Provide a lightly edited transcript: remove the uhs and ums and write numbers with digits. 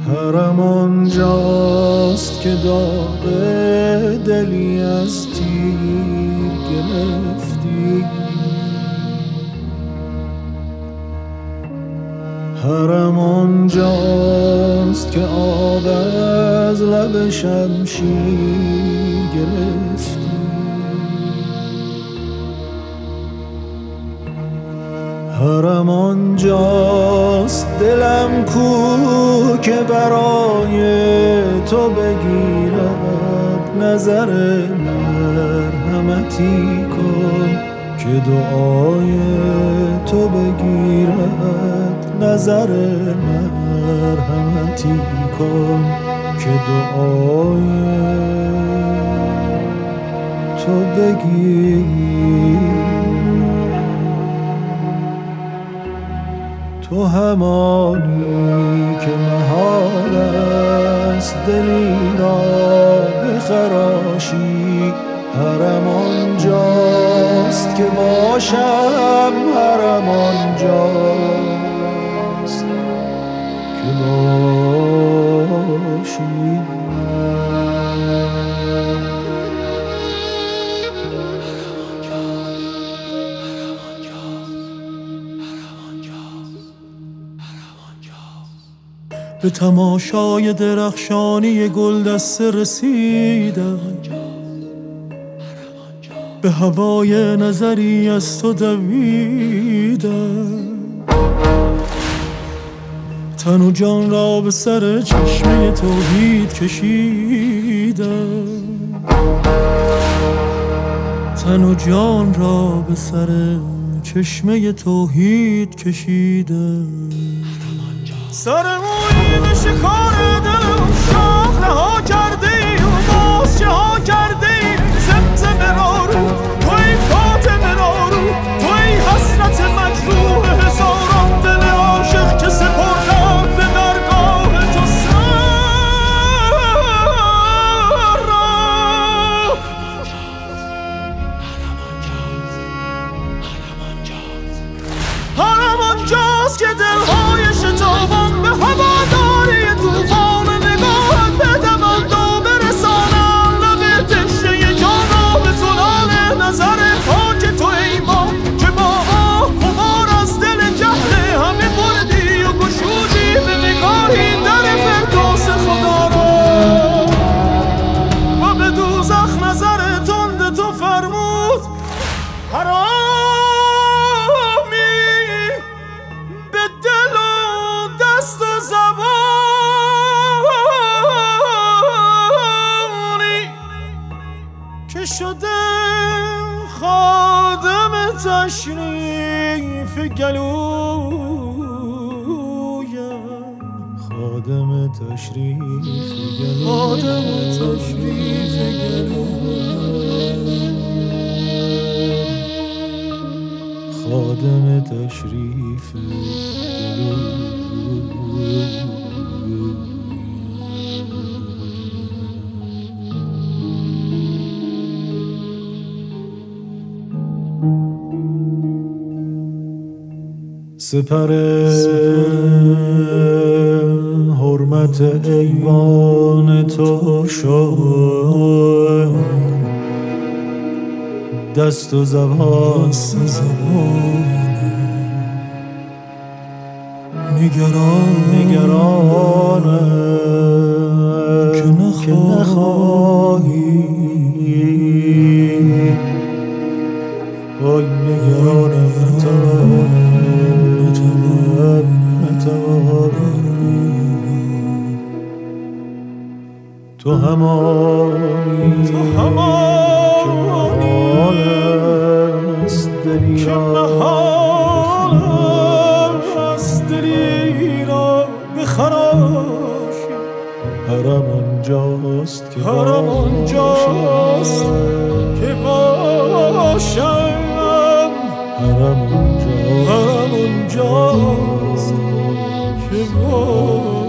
حرم آنجاست که داغ دلی از تیر گرفتی. حرم آنجاست که آب از لب شمشیر گرفتی. حرم آنجاست دلم کو که برای تو بگیرد نظر مرحمتی کن، که دعای تو بگیرد نظر مرحمتی کن، که دعای تو بگیرد. تو همانی که محال است دلی را بخراشی. حرم آنجاست که باشم، حرم آنجاست که باشی. به تماشای درخشانی گلدسته رسیدم، به هوای نظری از تو دویدم. تن و جان را به سر چشمه توحید کشیدم، تن و جان را به سر چشمه توحید کشیدم. سر مویی به شکار دلم شاخله ها کرده ای و بازچه ها کرده ای. زمزمه را رو توی فاطمه را رو توی حسرت مجروح هزاران دل عاشق که سپردم به درگاه تو سر را. حرم آنجاست که دلهای شتابان به هواداری توفان نگاهت بدمند و برسانم لب تشنه جان را به زلال نظر پاک تو ای ما، که با آه غبار از دل جهل همه بردی و گشودی به نگاهی در فردوس خدا را. و به دوزخ نظر تند تو فرمود حرامی به دل و دست و زبانی که شده خادم تشریف گلویم. خادم تشریف گلویم، خادم تشریف گلویم، خادم تشریف سپر حرمت ایوان تو شد، دست و زبان نگرانم که نخواهی. وای نگرانم تو همانی که محال است دلی را بخراشی. حرم آنجاست که باشم، حرم آنجاست که باشم.